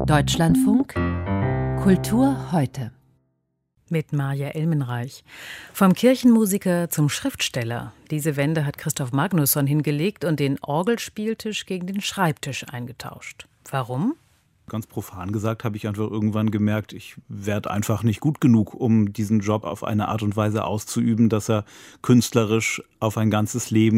Deutschlandfunk Kultur heute. Mit Maja Elmenreich. Vom Kirchenmusiker zum Schriftsteller. Diese Wende hat Christoph Magnusson hingelegt und den Orgelspieltisch gegen den Schreibtisch eingetauscht. Warum? Ganz profan gesagt habe ich einfach irgendwann gemerkt, ich werde einfach nicht gut genug, um diesen Job auf eine Art und Weise auszuüben, dass er künstlerisch auf ein ganzes Leben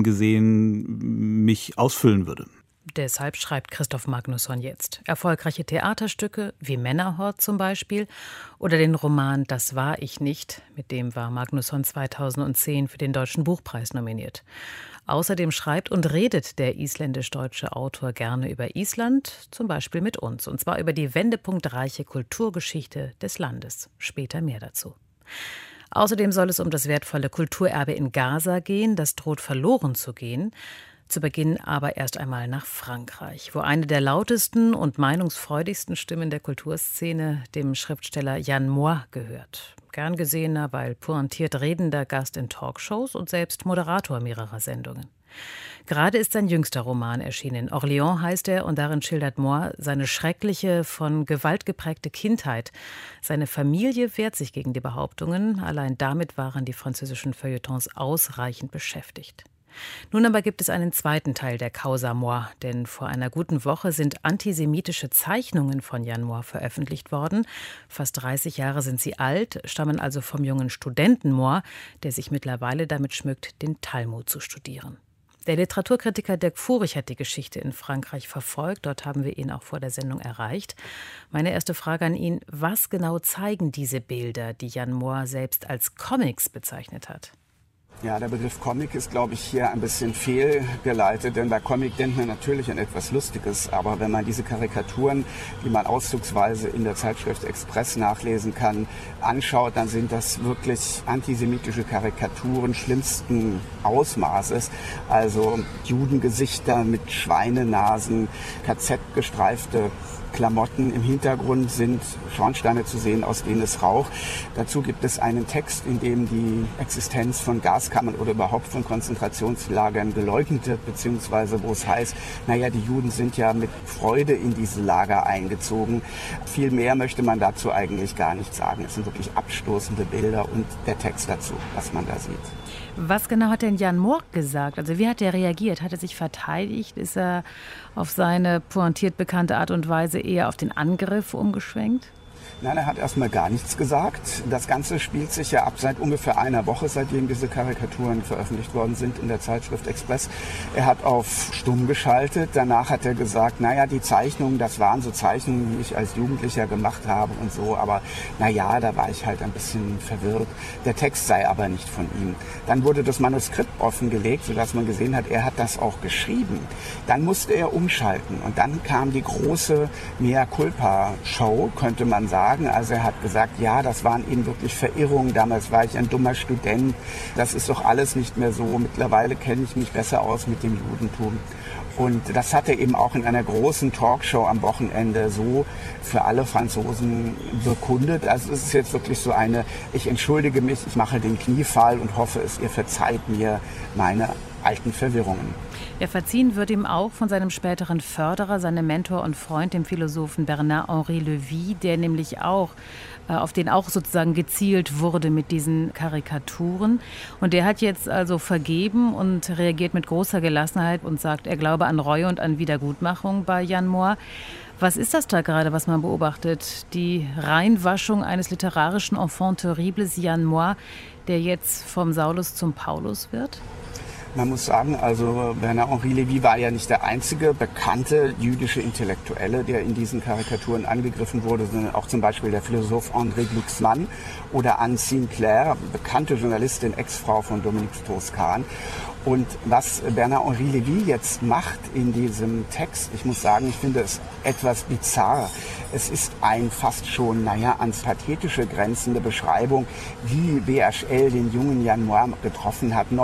gesehen mich ausfüllen würde. Deshalb schreibt Christoph Magnusson jetzt erfolgreiche Theaterstücke wie Männerhort zum Beispiel oder den Roman Das war ich nicht, mit dem war Magnusson 2010 für den Deutschen Buchpreis nominiert. Außerdem schreibt und redet der isländisch-deutsche Autor gerne über Island, zum Beispiel mit uns, und zwar über die wendepunktreiche Kulturgeschichte des Landes. Später mehr dazu. Außerdem soll es um das wertvolle Kulturerbe in Gaza gehen, das droht verloren zu gehen. Zu Beginn aber erst einmal nach Frankreich, wo eine der lautesten und meinungsfreudigsten Stimmen der Kulturszene dem Schriftsteller Yann Moix gehört. Gern gesehener, weil pointiert redender Gast in Talkshows und selbst Moderator mehrerer Sendungen. Gerade ist sein jüngster Roman erschienen. Orléans heißt er, und darin schildert Moix seine schreckliche, von Gewalt geprägte Kindheit. Seine Familie wehrt sich gegen die Behauptungen. Allein damit waren die französischen Feuilletons ausreichend beschäftigt. Nun aber gibt es einen zweiten Teil der Causa Moix, denn vor einer guten Woche sind antisemitische Zeichnungen von Yann Moix veröffentlicht worden. Fast 30 Jahre sind sie alt, stammen also vom jungen Studenten Moix, der sich mittlerweile damit schmückt, den Talmud zu studieren. Der Literaturkritiker Dirk Furich hat die Geschichte in Frankreich verfolgt. Dort haben wir ihn auch vor der Sendung erreicht. Meine erste Frage an ihn: Was genau zeigen diese Bilder, die Yann Moix selbst als Comics bezeichnet hat? Ja, der Begriff Comic ist, glaube ich, hier ein bisschen fehlgeleitet, denn bei Comic denkt man natürlich an etwas Lustiges, aber wenn man diese Karikaturen, die man auszugsweise in der Zeitschrift Express nachlesen kann, anschaut, dann sind das wirklich antisemitische Karikaturen schlimmsten Ausmaßes, also Judengesichter mit Schweinenasen, KZ-gestreifte Klamotten. Im Hintergrund sind Schornsteine zu sehen, aus denen es raucht. Dazu gibt es einen Text, in dem die Existenz von Gaskammern oder überhaupt von Konzentrationslagern geleugnet wird, beziehungsweise wo es heißt, naja, die Juden sind ja mit Freude in diese Lager eingezogen. Viel mehr möchte man dazu eigentlich gar nicht sagen. Es sind wirklich abstoßende Bilder und der Text dazu, was man da sieht. Was genau hat denn Yann Moix gesagt? Also wie hat er reagiert? Hat er sich verteidigt? Ist er auf seine pointiert bekannte Art und Weise eher auf den Angriff umgeschwenkt? Nein, er hat erstmal gar nichts gesagt. Das Ganze spielt sich ja ab seit ungefähr einer Woche, seitdem diese Karikaturen veröffentlicht worden sind in der Zeitschrift Express. Er hat auf stumm geschaltet. Danach hat er gesagt, naja, die Zeichnungen, das waren so Zeichnungen, die ich als Jugendlicher gemacht habe und so. Aber naja, da war ich halt ein bisschen verwirrt. Der Text sei aber nicht von ihm. Dann wurde das Manuskript offengelegt, sodass man gesehen hat, er hat das auch geschrieben. Dann musste er umschalten und dann kam die große Mea Culpa-Show, könnte man sagen. Also er hat gesagt, ja, das waren eben wirklich Verirrungen. Damals war ich ein dummer Student. Das ist doch alles nicht mehr so. Mittlerweile kenne ich mich besser aus mit dem Judentum. Und das hat er eben auch in einer großen Talkshow am Wochenende so für alle Franzosen bekundet. Also es ist jetzt wirklich so eine, ich entschuldige mich, ich mache den Kniefall und hoffe es, ihr verzeiht mir meine alten Verwirrungen. Ja, verziehen wird ihm auch von seinem späteren Förderer, seinem Mentor und Freund, dem Philosophen Bernard-Henri Lévy, der nämlich auch, auf den auch sozusagen gezielt wurde mit diesen Karikaturen. Und der hat jetzt also vergeben und reagiert mit großer Gelassenheit und sagt, er glaube an Reue und an Wiedergutmachung bei Yann Moix. Was ist das da gerade, was man beobachtet? Die Reinwaschung eines literarischen Enfant terribles Yann Moix, der jetzt vom Saulus zum Paulus wird? Man muss sagen, also Bernard-Henri Lévy war ja nicht der einzige bekannte jüdische Intellektuelle, der in diesen Karikaturen angegriffen wurde, sondern auch zum Beispiel der Philosoph André Glucksmann oder Anne Sinclair, bekannte Journalistin, Ex-Frau von Dominique Strauss-Kahn. Und was Bernard-Henri Lévy jetzt macht in diesem Text, ich muss sagen, ich finde es etwas bizarr. Es ist ein fast schon, ans Pathetische grenzende Beschreibung, wie BHL den jungen Yann Moix getroffen hat.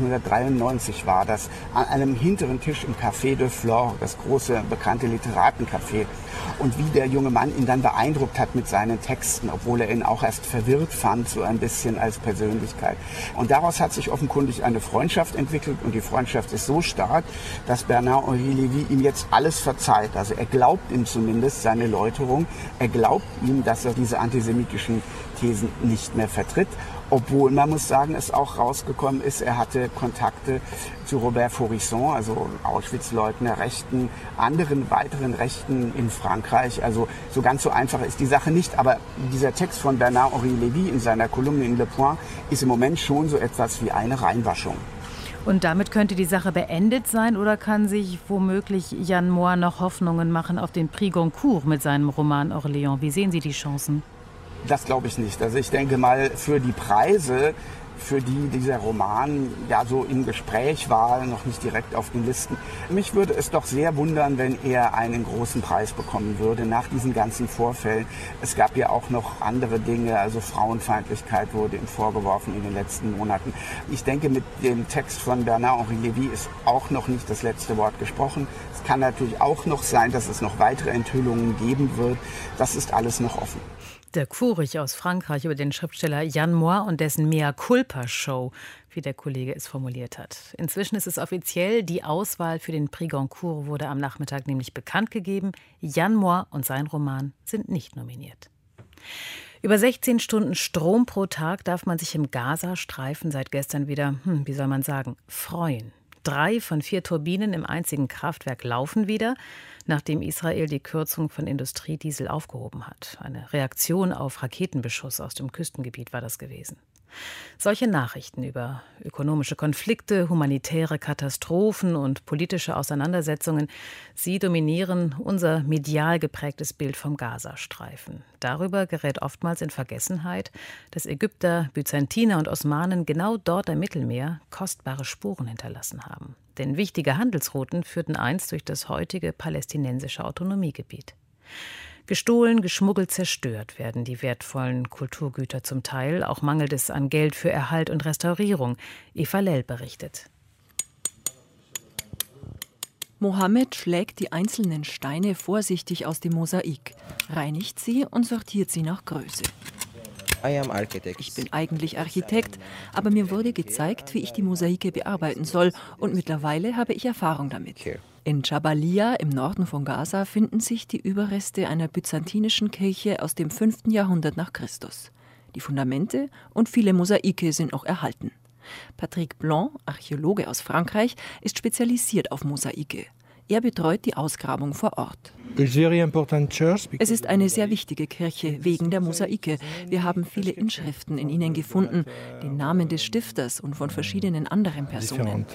1993 war das, an einem hinteren Tisch im Café de Flore, das große, bekannte Literatencafé. Und wie der junge Mann ihn dann beeindruckt hat mit seinen Texten, obwohl er ihn auch erst verwirrt fand, so ein bisschen als Persönlichkeit. Und daraus hat sich offenkundig eine Freundschaft entwickelt und die Freundschaft ist so stark, dass Bernard-Henri Lévy ihm jetzt alles verzeiht. Also er glaubt glaubt ihm zumindest seine Läuterung. Er glaubt ihm, dass er diese antisemitischen Thesen nicht mehr vertritt. Obwohl, man muss sagen, es auch rausgekommen ist, er hatte Kontakte zu Robert Faurisson, also Auschwitz-Leugner, Rechten, anderen weiteren Rechten in Frankreich. Also so ganz so einfach ist die Sache nicht. Aber dieser Text von Bernard-Henri Lévy in seiner Kolumne in Le Point ist im Moment schon so etwas wie eine Reinwaschung. Und damit könnte die Sache beendet sein oder kann sich womöglich Yann Moix noch Hoffnungen machen auf den Prix Goncourt mit seinem Roman Orléans? Wie sehen Sie die Chancen? Das glaube ich nicht. Also ich denke mal, für die Preise, für die dieser Roman ja so im Gespräch war, noch nicht direkt auf den Listen. Mich würde es doch sehr wundern, wenn er einen großen Preis bekommen würde nach diesen ganzen Vorfällen. Es gab ja auch noch andere Dinge, also Frauenfeindlichkeit wurde ihm vorgeworfen in den letzten Monaten. Ich denke, mit dem Text von Bernard-Henri Lévy ist auch noch nicht das letzte Wort gesprochen. Es kann natürlich auch noch sein, dass es noch weitere Enthüllungen geben wird. Das ist alles noch offen. Dirk Furich aus Frankreich über den Schriftsteller Yann Moix und dessen Mea Culpa-Show, wie der Kollege es formuliert hat. Inzwischen ist es offiziell, die Auswahl für den Prix Goncourt wurde am Nachmittag nämlich bekannt gegeben. Yann Moix und sein Roman sind nicht nominiert. Über 16 Stunden Strom pro Tag darf man sich im Gazastreifen seit gestern wieder, wie soll man sagen, freuen. 3 von 4 Turbinen im einzigen Kraftwerk laufen wieder, nachdem Israel die Kürzung von Industriediesel aufgehoben hat. Eine Reaktion auf Raketenbeschuss aus dem Küstengebiet war das gewesen. Solche Nachrichten über ökonomische Konflikte, humanitäre Katastrophen und politische Auseinandersetzungen, sie dominieren unser medial geprägtes Bild vom Gazastreifen. Darüber gerät oftmals in Vergessenheit, dass Ägypter, Byzantiner und Osmanen genau dort am Mittelmeer kostbare Spuren hinterlassen haben. Denn wichtige Handelsrouten führten einst durch das heutige palästinensische Autonomiegebiet. Gestohlen, geschmuggelt, zerstört werden die wertvollen Kulturgüter zum Teil. Auch mangelt es an Geld für Erhalt und Restaurierung. Eva Lell berichtet. Mohammed schlägt die einzelnen Steine vorsichtig aus dem Mosaik, reinigt sie und sortiert sie nach Größe. Ich bin eigentlich Architekt, aber mir wurde gezeigt, wie ich die Mosaike bearbeiten soll und mittlerweile habe ich Erfahrung damit. In Jabalia im Norden von Gaza finden sich die Überreste einer byzantinischen Kirche aus dem 5. Jahrhundert nach Christus. Die Fundamente und viele Mosaike sind noch erhalten. Patrick Blanc, Archäologe aus Frankreich, ist spezialisiert auf Mosaike. Er betreut die Ausgrabung vor Ort. Es ist eine sehr wichtige Kirche wegen der Mosaike. Wir haben viele Inschriften in ihnen gefunden, den Namen des Stifters und von verschiedenen anderen Personen.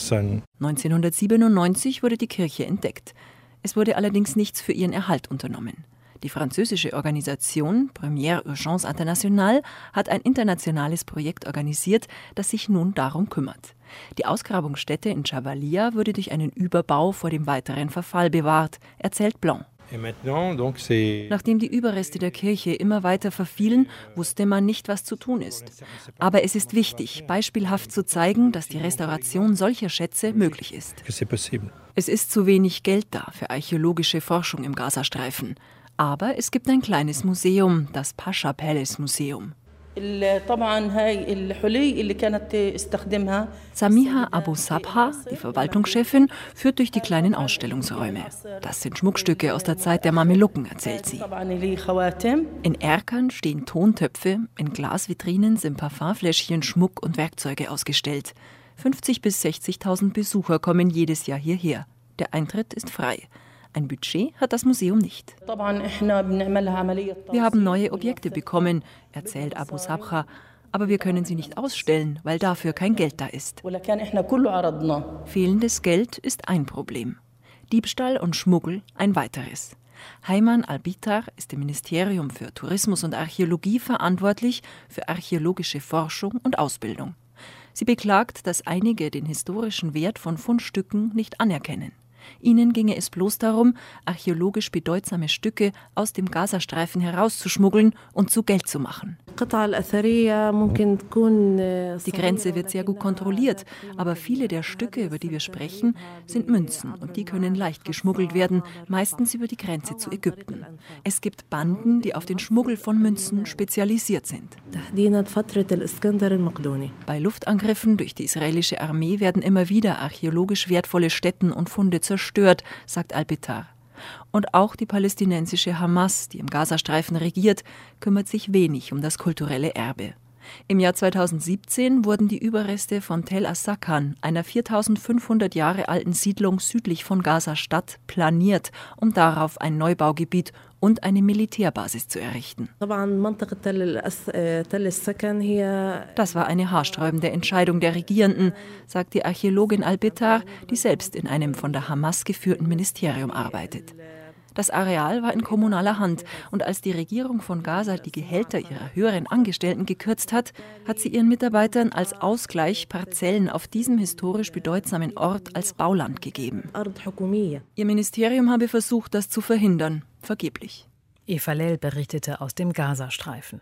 1997 wurde die Kirche entdeckt. Es wurde allerdings nichts für ihren Erhalt unternommen. Die französische Organisation Première Urgence Internationale hat ein internationales Projekt organisiert, das sich nun darum kümmert. Die Ausgrabungsstätte in Jabalia wurde durch einen Überbau vor dem weiteren Verfall bewahrt, erzählt Blanc. Nachdem die Überreste der Kirche immer weiter verfielen, wusste man nicht, was zu tun ist. Aber es ist wichtig, beispielhaft zu zeigen, dass die Restauration solcher Schätze möglich ist. Es ist zu wenig Geld da für archäologische Forschung im Gazastreifen. Aber es gibt ein kleines Museum, das Pasha Palace Museum. Samiha Abu Sabha, die Verwaltungschefin, führt durch die kleinen Ausstellungsräume. Das sind Schmuckstücke aus der Zeit der Mamelucken, erzählt sie. In Erkern stehen Tontöpfe, in Glasvitrinen sind Parfumfläschchen, Schmuck und Werkzeuge ausgestellt. 50.000 bis 60.000 Besucher kommen jedes Jahr hierher. Der Eintritt ist frei. Ein Budget hat das Museum nicht. Wir haben neue Objekte bekommen, erzählt Abu Sabha, aber wir können sie nicht ausstellen, weil dafür kein Geld da ist. Fehlendes Geld ist ein Problem. Diebstahl und Schmuggel ein weiteres. Heiman Albitar ist im Ministerium für Tourismus und Archäologie verantwortlich für archäologische Forschung und Ausbildung. Sie beklagt, dass einige den historischen Wert von Fundstücken nicht anerkennen. Ihnen ginge es bloß darum, archäologisch bedeutsame Stücke aus dem Gazastreifen herauszuschmuggeln und zu Geld zu machen. Die Grenze wird sehr gut kontrolliert, aber viele der Stücke, über die wir sprechen, sind Münzen und die können leicht geschmuggelt werden, meistens über die Grenze zu Ägypten. Es gibt Banden, die auf den Schmuggel von Münzen spezialisiert sind. Bei Luftangriffen durch die israelische Armee werden immer wieder archäologisch wertvolle Stätten und Funde zerstört, sagt Albitar. Und auch die palästinensische Hamas, die im Gazastreifen regiert, kümmert sich wenig um das kulturelle Erbe. Im Jahr 2017 wurden die Überreste von Tel As-Sakan, einer 4500 Jahre alten Siedlung südlich von Gaza-Stadt, planiert, um darauf ein Neubaugebiet und eine Militärbasis zu errichten. Das war eine haarsträubende Entscheidung der Regierenden, sagt die Archäologin Al-Bitar, die selbst in einem von der Hamas geführten Ministerium arbeitet. Das Areal war in kommunaler Hand und als die Regierung von Gaza die Gehälter ihrer höheren Angestellten gekürzt hat, hat sie ihren Mitarbeitern als Ausgleich Parzellen auf diesem historisch bedeutsamen Ort als Bauland gegeben. Ihr Ministerium habe versucht, das zu verhindern, vergeblich. Eva Lell berichtete aus dem Gazastreifen.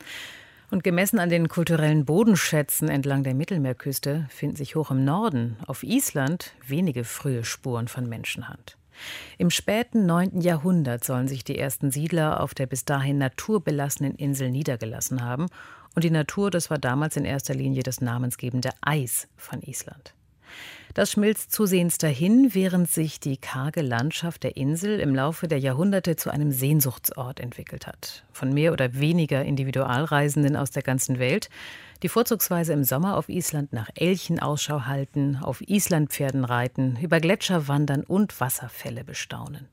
Und gemessen an den kulturellen Bodenschätzen entlang der Mittelmeerküste finden sich hoch im Norden, auf Island, wenige frühe Spuren von Menschenhand. Im späten 9. Jahrhundert sollen sich die ersten Siedler auf der bis dahin naturbelassenen Insel niedergelassen haben. Und die Natur, das war damals in erster Linie das namensgebende Eis von Island. Das schmilzt zusehends dahin, während sich die karge Landschaft der Insel im Laufe der Jahrhunderte zu einem Sehnsuchtsort entwickelt hat. Von mehr oder weniger Individualreisenden aus der ganzen Welt, die vorzugsweise im Sommer auf Island nach Elchen Ausschau halten, auf Islandpferden reiten, über Gletscher wandern und Wasserfälle bestaunen.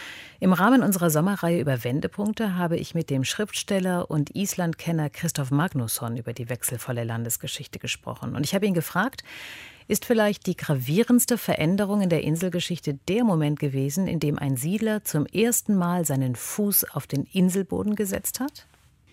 Im Rahmen unserer Sommerreihe über Wendepunkte habe ich mit dem Schriftsteller und Islandkenner Christoph Magnusson über die wechselvolle Landesgeschichte gesprochen. Und ich habe ihn gefragt, ist vielleicht die gravierendste Veränderung in der Inselgeschichte der Moment gewesen, in dem ein Siedler zum ersten Mal seinen Fuß auf den Inselboden gesetzt hat?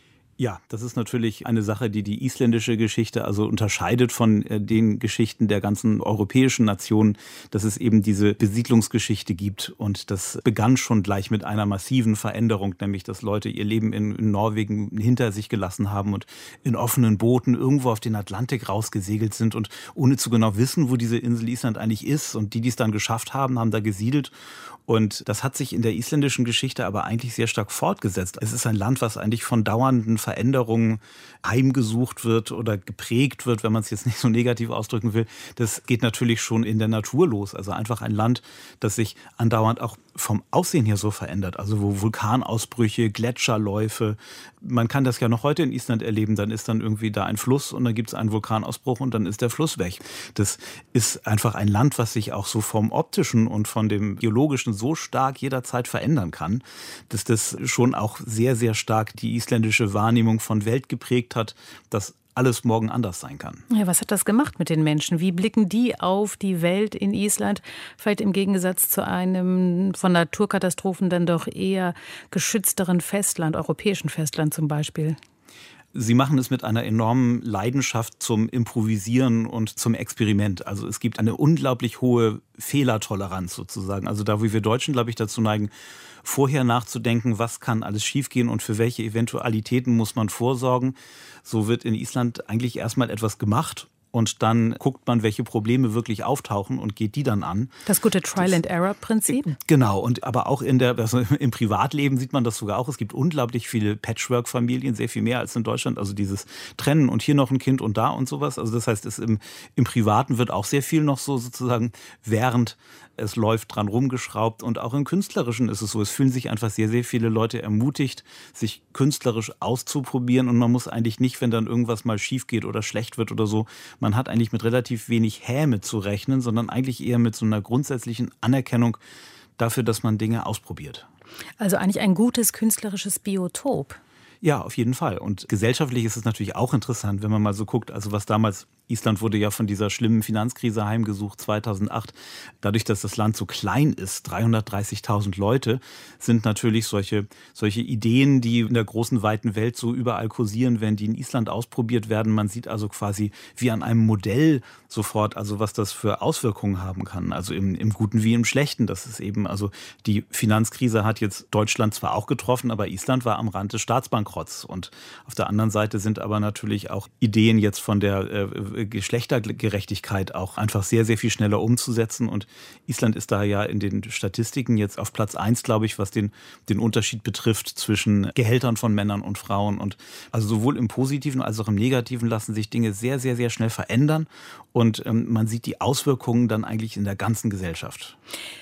Ja, das ist natürlich eine Sache, die die isländische Geschichte also unterscheidet von den Geschichten der ganzen europäischen Nationen, dass es eben diese Besiedlungsgeschichte gibt. Und das begann schon gleich mit einer massiven Veränderung, nämlich dass Leute ihr Leben in Norwegen hinter sich gelassen haben und in offenen Booten irgendwo auf den Atlantik rausgesegelt sind und ohne zu genau wissen, wo diese Insel Island eigentlich ist. Und die es dann geschafft haben, haben da gesiedelt. Und das hat sich in der isländischen Geschichte aber eigentlich sehr stark fortgesetzt. Es ist ein Land, was eigentlich von dauernden Veränderungen heimgesucht wird oder geprägt wird, wenn man es jetzt nicht so negativ ausdrücken will. Das geht natürlich schon in der Natur los. Also einfach ein Land, das sich andauernd auch vom Aussehen her so verändert. Also wo Vulkanausbrüche, Gletscherläufe. Man kann das ja noch heute in Island erleben. Dann ist dann irgendwie da ein Fluss und dann gibt es einen Vulkanausbruch und dann ist der Fluss weg. Das ist einfach ein Land, was sich auch so vom Optischen und von dem Biologischen so stark jederzeit verändern kann, dass das schon auch sehr, sehr stark die isländische Wahrnehmung von Welt geprägt hat, dass alles morgen anders sein kann. Ja, was hat das gemacht mit den Menschen? Wie blicken die auf die Welt in Island? Vielleicht im Gegensatz zu einem von Naturkatastrophen dann doch eher geschützteren Festland, europäischen Festland zum Beispiel. Sie machen es mit einer enormen Leidenschaft zum Improvisieren und zum Experiment. Also es gibt eine unglaublich hohe Fehlertoleranz sozusagen. Also da, wo wir Deutschen, glaube ich, dazu neigen, vorher nachzudenken, was kann alles schiefgehen und für welche Eventualitäten muss man vorsorgen. So wird in Island eigentlich erstmal etwas gemacht. Und dann guckt man, welche Probleme wirklich auftauchen und geht die dann an. Das gute Trial-and-Error-Prinzip? Genau, und aber auch also im Privatleben sieht man das sogar auch. Es gibt unglaublich viele Patchwork-Familien, sehr viel mehr als in Deutschland. Also dieses Trennen und hier noch ein Kind und da und sowas. Also das heißt, im Privaten wird auch sehr viel noch so sozusagen während es läuft dran rumgeschraubt. Und auch im Künstlerischen ist es so. Es fühlen sich einfach sehr, sehr viele Leute ermutigt, sich künstlerisch auszuprobieren. Und man muss eigentlich nicht, wenn dann irgendwas mal schief geht oder schlecht wird oder so, man hat eigentlich mit relativ wenig Häme zu rechnen, sondern eigentlich eher mit so einer grundsätzlichen Anerkennung dafür, dass man Dinge ausprobiert. Also eigentlich ein gutes künstlerisches Biotop. Ja, auf jeden Fall. Und gesellschaftlich ist es natürlich auch interessant, wenn man mal so guckt, also was damals, Island wurde ja von dieser schlimmen Finanzkrise heimgesucht 2008. Dadurch, dass das Land so klein ist, 330.000 Leute, sind natürlich solche Ideen, die in der großen, weiten Welt so überall kursieren, wenn die in Island ausprobiert werden. Man sieht also quasi wie an einem Modell sofort, also was das für Auswirkungen haben kann. Also im Guten wie im Schlechten. Das ist eben, also die Finanzkrise hat jetzt Deutschland zwar auch getroffen, aber Island war am Rand des Staatsbankrotts. Und auf der anderen Seite sind aber natürlich auch Ideen jetzt von der Geschlechtergerechtigkeit auch einfach sehr, sehr viel schneller umzusetzen. Und Island ist da ja in den Statistiken jetzt auf Platz 1, glaube ich, was den Unterschied betrifft zwischen Gehältern von Männern und Frauen. Und also sowohl im Positiven als auch im Negativen lassen sich Dinge sehr, sehr, sehr schnell verändern. Und man sieht die Auswirkungen dann eigentlich in der ganzen Gesellschaft.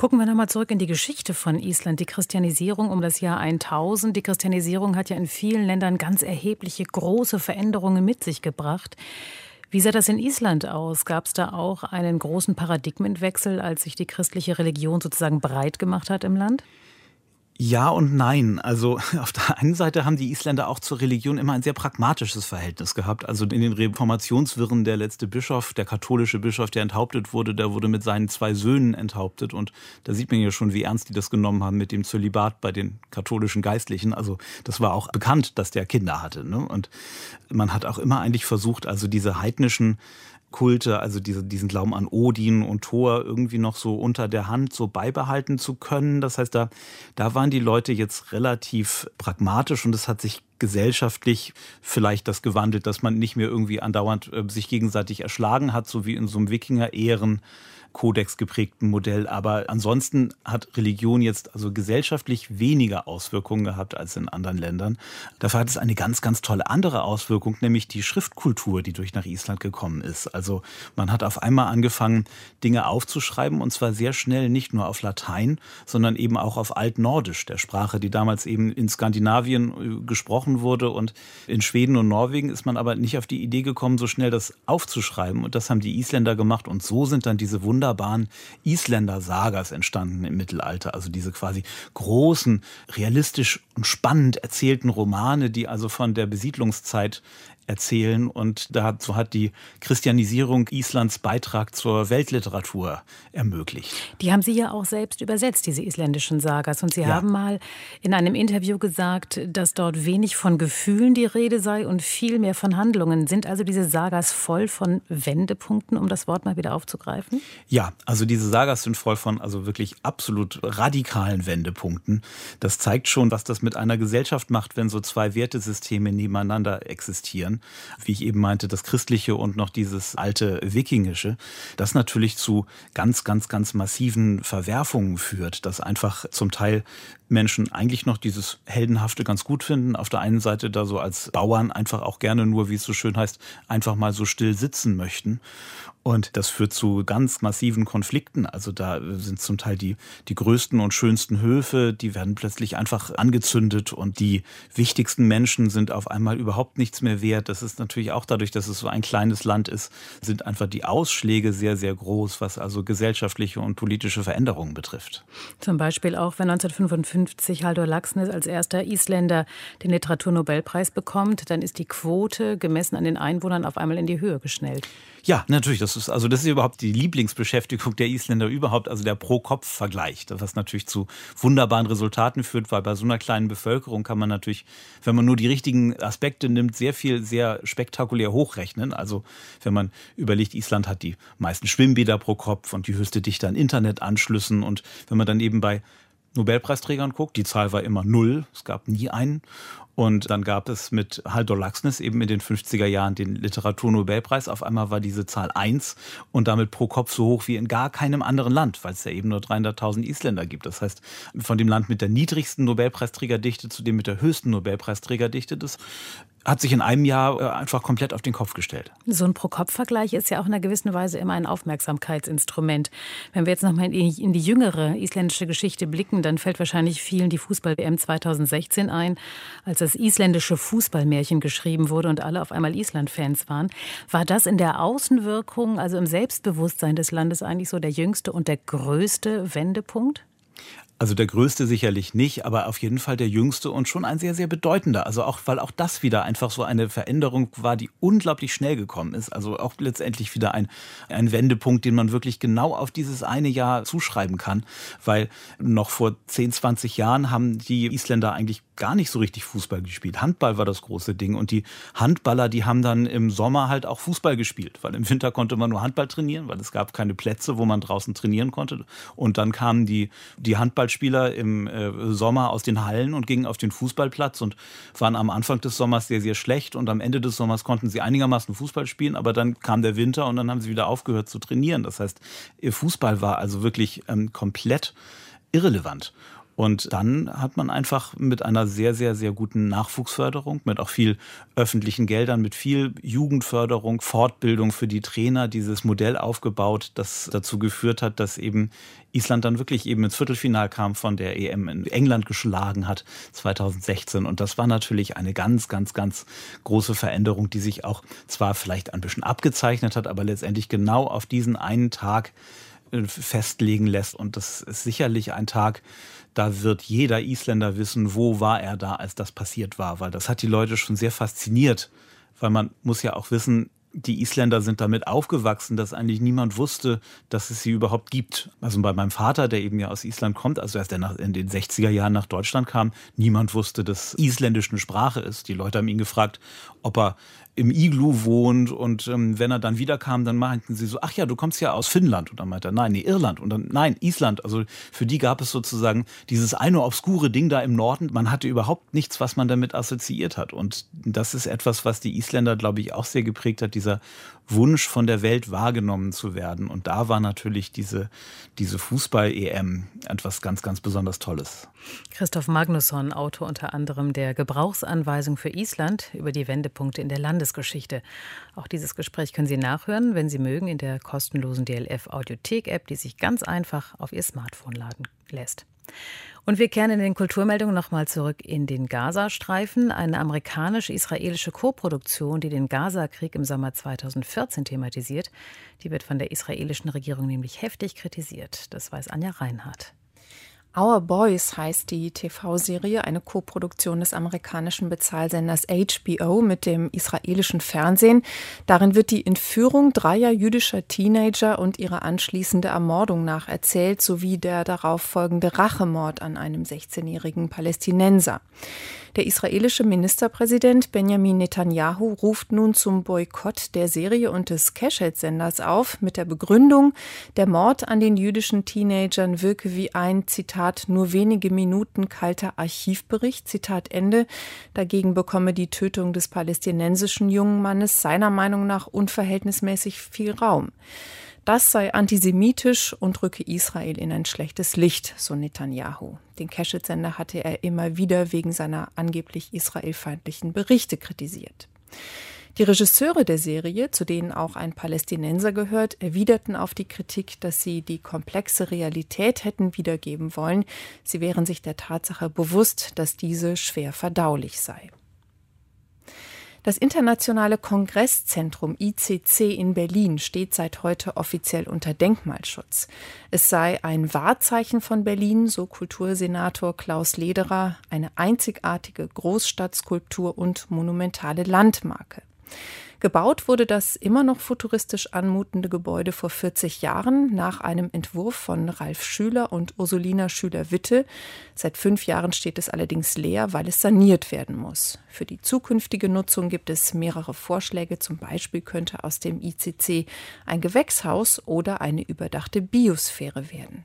Gucken wir nochmal zurück in die Geschichte von Island, die Christianisierung um das Jahr 1000. Die Christianisierung hat ja in vielen Ländern ganz erhebliche, große Veränderungen mit sich gebracht. Wie sah das in Island aus? Gab es da auch einen großen Paradigmenwechsel, als sich die christliche Religion sozusagen breit gemacht hat im Land? Ja und nein. Also auf der einen Seite haben die Isländer auch zur Religion immer ein sehr pragmatisches Verhältnis gehabt. Also in den Reformationswirren der letzte Bischof, der katholische Bischof, der enthauptet wurde, der wurde mit seinen 2 Söhnen enthauptet. Und da sieht man ja schon, wie ernst die das genommen haben mit dem Zölibat bei den katholischen Geistlichen. Also das war auch bekannt, dass der Kinder hatte, ne? Und man hat auch immer eigentlich versucht, also diese heidnischen Kulte, also diesen Glauben an Odin und Thor irgendwie noch so unter der Hand so beibehalten zu können. Das heißt, da waren die Leute jetzt relativ pragmatisch und es hat sich gesellschaftlich vielleicht das gewandelt, dass man nicht mehr irgendwie andauernd sich gegenseitig erschlagen hat, so wie in so einem Wikinger-Ehren-Kodex geprägten Modell. Aber ansonsten hat Religion jetzt also gesellschaftlich weniger Auswirkungen gehabt als in anderen Ländern. Dafür hat es eine ganz, ganz tolle andere Auswirkung, nämlich die Schriftkultur, die nach Island gekommen ist. Also man hat auf einmal angefangen, Dinge aufzuschreiben und zwar sehr schnell, nicht nur auf Latein, sondern eben auch auf Altnordisch, der Sprache, die damals eben in Skandinavien gesprochen wurde. Und in Schweden und Norwegen ist man aber nicht auf die Idee gekommen, so schnell das aufzuschreiben. Und das haben die Isländer gemacht. Und so sind dann diese wunderbaren Isländer-Sagas entstanden im Mittelalter. Also diese quasi großen, realistisch und spannend erzählten Romane, die also von der Besiedlungszeit erzählen. Und dazu hat die Christianisierung Islands Beitrag zur Weltliteratur ermöglicht. Die haben Sie ja auch selbst übersetzt, diese isländischen Sagas. Und Sie haben mal in einem Interview gesagt, dass dort wenig von Gefühlen die Rede sei und viel mehr von Handlungen. Sind also diese Sagas voll von Wendepunkten, um das Wort mal wieder aufzugreifen? Ja, also diese Sagas sind voll von also wirklich absolut radikalen Wendepunkten. Das zeigt schon, was das mit einer Gesellschaft macht, wenn so 2 Wertesysteme nebeneinander existieren. Wie ich eben meinte, das Christliche und noch dieses alte Wikingische, das natürlich zu ganz, ganz, ganz massiven Verwerfungen führt, dass einfach zum Teil Menschen eigentlich noch dieses Heldenhafte ganz gut finden. Auf der einen Seite da so als Bauern einfach auch gerne nur, wie es so schön heißt, einfach mal so still sitzen möchten. Und das führt zu ganz massiven Konflikten. Also da sind zum Teil die größten und schönsten Höfe, die werden plötzlich einfach angezündet und die wichtigsten Menschen sind auf einmal überhaupt nichts mehr wert. Das ist natürlich auch dadurch, dass es so ein kleines Land ist, sind einfach die Ausschläge sehr, sehr groß, was also gesellschaftliche und politische Veränderungen betrifft. Zum Beispiel auch, wenn 1955 Halldór Laxness als erster Isländer den Literaturnobelpreis bekommt, dann ist die Quote gemessen an den Einwohnern auf einmal in die Höhe geschnellt. Ja, natürlich. Das ist überhaupt die Lieblingsbeschäftigung der Isländer überhaupt, also der Pro-Kopf-Vergleich, was natürlich zu wunderbaren Resultaten führt, weil bei so einer kleinen Bevölkerung kann man natürlich, wenn man nur die richtigen Aspekte nimmt, sehr viel, sehr spektakulär hochrechnen. Also wenn man überlegt, Island hat die meisten Schwimmbäder pro Kopf und die höchste Dichte an Internetanschlüssen und wenn man dann eben bei Nobelpreisträgern guckt, die Zahl war immer 0, es gab nie einen. Und dann gab es mit Halldór Laxness eben in den 50er Jahren den Literaturnobelpreis. Auf einmal war diese Zahl 1 und damit pro Kopf so hoch wie in gar keinem anderen Land, weil es ja eben nur 300.000 Isländer gibt. Das heißt, von dem Land mit der niedrigsten Nobelpreisträgerdichte zu dem mit der höchsten Nobelpreisträgerdichte, das hat sich in einem Jahr einfach komplett auf den Kopf gestellt. So ein Pro-Kopf-Vergleich ist ja auch in einer gewissen Weise immer ein Aufmerksamkeitsinstrument. Wenn wir jetzt nochmal in die jüngere isländische Geschichte blicken, dann fällt wahrscheinlich vielen die Fußball-WM 2016 ein, als das isländische Fußballmärchen geschrieben wurde und alle auf einmal Island-Fans waren. War das in der Außenwirkung, also im Selbstbewusstsein des Landes eigentlich so der jüngste und der größte Wendepunkt? Also der größte sicherlich nicht, aber auf jeden Fall der jüngste und schon ein sehr, sehr bedeutender. Also auch, weil auch das wieder einfach so eine Veränderung war, die unglaublich schnell gekommen ist. Also auch letztendlich wieder ein Wendepunkt, den man wirklich genau auf dieses eine Jahr zuschreiben kann. Weil noch vor 10, 20 Jahren haben die Isländer eigentlich gar nicht so richtig Fußball gespielt. Handball war das große Ding und die Handballer, die haben dann im Sommer halt auch Fußball gespielt, weil im Winter konnte man nur Handball trainieren, weil es gab keine Plätze, wo man draußen trainieren konnte. Und dann kamen die Handballspieler im Sommer aus den Hallen und gingen auf den Fußballplatz und waren am Anfang des Sommers sehr, sehr schlecht und am Ende des Sommers konnten sie einigermaßen Fußball spielen, aber dann kam der Winter und dann haben sie wieder aufgehört zu trainieren. Das heißt, ihr Fußball war also wirklich komplett irrelevant. Und dann hat man einfach mit einer sehr, sehr, sehr guten Nachwuchsförderung, mit auch viel öffentlichen Geldern, mit viel Jugendförderung, Fortbildung für die Trainer dieses Modell aufgebaut, das dazu geführt hat, dass eben Island dann wirklich eben ins Viertelfinale kam, von der EM in England geschlagen hat 2016. Und das war natürlich eine ganz, ganz, ganz große Veränderung, die sich auch zwar vielleicht ein bisschen abgezeichnet hat, aber letztendlich genau auf diesen einen Tag festlegen lässt. Und das ist sicherlich ein Tag, da wird jeder Isländer wissen, wo war er da, als das passiert war. Weil das hat die Leute schon sehr fasziniert. Weil man muss ja auch wissen, die Isländer sind damit aufgewachsen, dass eigentlich niemand wusste, dass es sie überhaupt gibt. Also bei meinem Vater, der eben ja aus Island kommt, also erst in den 60er Jahren nach Deutschland kam, niemand wusste, dass Isländisch eine Sprache ist. Die Leute haben ihn gefragt, ob er im Iglu wohnt, und wenn er dann wiederkam, dann meinten sie so, ach ja, du kommst ja aus Finnland. Und dann meinte er, nein, Irland. Und dann, nein, Island. Also für die gab es sozusagen dieses eine obskure Ding da im Norden. Man hatte überhaupt nichts, was man damit assoziiert hat. Und das ist etwas, was die Isländer, glaube ich, auch sehr geprägt hat, dieser Wunsch, von der Welt wahrgenommen zu werden. Und da war natürlich diese Fußball-EM etwas ganz, ganz besonders Tolles. Christoph Magnusson, Autor unter anderem der Gebrauchsanweisung für Island über die Wendepunkte in der Landesgeschichte. Auch dieses Gespräch können Sie nachhören, wenn Sie mögen, in der kostenlosen DLF-Audiothek-App, die sich ganz einfach auf Ihr Smartphone laden lässt. Und wir kehren in den Kulturmeldungen nochmal zurück in den Gazastreifen. Eine amerikanisch-israelische Koproduktion, die den Gazakrieg im Sommer 2014 thematisiert, die wird von der israelischen Regierung nämlich heftig kritisiert. Das weiß Anja Reinhardt. Our Boys heißt die TV-Serie, eine Koproduktion des amerikanischen Bezahlsenders HBO mit dem israelischen Fernsehen. Darin wird die Entführung 3 jüdischer Teenager und ihre anschließende Ermordung nacherzählt, sowie der darauf folgende Rachemord an einem 16-jährigen Palästinenser. Der israelische Ministerpräsident Benjamin Netanyahu ruft nun zum Boykott der Serie und des Keshet-Senders auf, mit der Begründung, der Mord an den jüdischen Teenagern wirke wie ein, Zitat, nur wenige Minuten kalter Archivbericht, Zitat Ende. Dagegen bekomme die Tötung des palästinensischen jungen Mannes seiner Meinung nach unverhältnismäßig viel Raum. Das sei antisemitisch und rücke Israel in ein schlechtes Licht, so Netanyahu. Den Keshet-Sender hatte er immer wieder wegen seiner angeblich israelfeindlichen Berichte kritisiert. Die Regisseure der Serie, zu denen auch ein Palästinenser gehört, erwiderten auf die Kritik, dass sie die komplexe Realität hätten wiedergeben wollen. Sie wären sich der Tatsache bewusst, dass diese schwer verdaulich sei. Das Internationale Kongresszentrum ICC in Berlin steht seit heute offiziell unter Denkmalschutz. Es sei ein Wahrzeichen von Berlin, so Kultursenator Klaus Lederer, eine einzigartige Großstadtskulptur und monumentale Landmarke. Gebaut wurde das immer noch futuristisch anmutende Gebäude vor 40 Jahren nach einem Entwurf von Ralf Schüler und Ursulina Schüler-Witte. Seit 5 Jahren steht es allerdings leer, weil es saniert werden muss. Für die zukünftige Nutzung gibt es mehrere Vorschläge. Zum Beispiel könnte aus dem ICC ein Gewächshaus oder eine überdachte Biosphäre werden.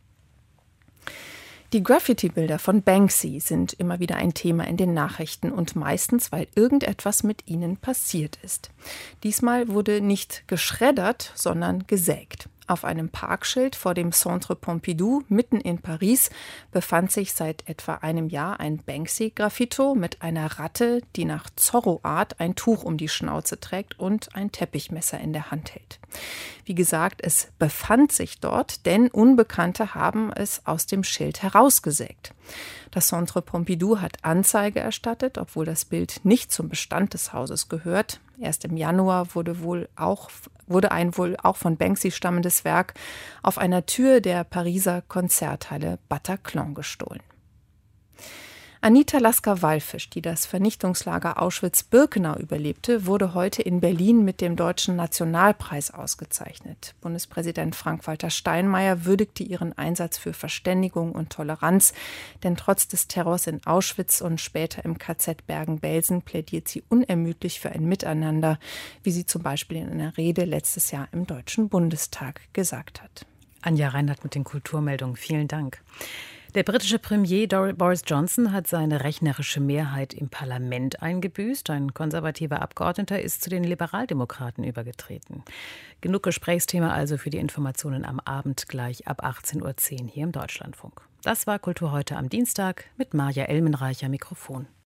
Die Graffiti-Bilder von Banksy sind immer wieder ein Thema in den Nachrichten und meistens, weil irgendetwas mit ihnen passiert ist. Diesmal wurde nicht geschreddert, sondern gesägt. Auf einem Parkschild vor dem Centre Pompidou mitten in Paris befand sich seit etwa einem Jahr ein Banksy-Graffito mit einer Ratte, die nach Zorro-Art ein Tuch um die Schnauze trägt und ein Teppichmesser in der Hand hält. Wie gesagt, es befand sich dort, denn Unbekannte haben es aus dem Schild herausgesägt. Das Centre Pompidou hat Anzeige erstattet, obwohl das Bild nicht zum Bestand des Hauses gehört. Erst im Januar wurde ein wohl auch von Banksy stammendes Werk auf einer Tür der Pariser Konzerthalle Bataclan gestohlen. Anita Lasker-Wallfisch, die das Vernichtungslager Auschwitz-Birkenau überlebte, wurde heute in Berlin mit dem Deutschen Nationalpreis ausgezeichnet. Bundespräsident Frank-Walter Steinmeier würdigte ihren Einsatz für Verständigung und Toleranz, denn trotz des Terrors in Auschwitz und später im KZ Bergen-Belsen plädiert sie unermüdlich für ein Miteinander, wie sie zum Beispiel in einer Rede letztes Jahr im Deutschen Bundestag gesagt hat. Anja Reinhardt mit den Kulturmeldungen. Vielen Dank. Der britische Premier Boris Johnson hat seine rechnerische Mehrheit im Parlament eingebüßt. Ein konservativer Abgeordneter ist zu den Liberaldemokraten übergetreten. Genug Gesprächsthema also für die Informationen am Abend gleich ab 18:10 Uhr hier im Deutschlandfunk. Das war Kultur heute am Dienstag mit Maja Elmenreicher Mikrofon.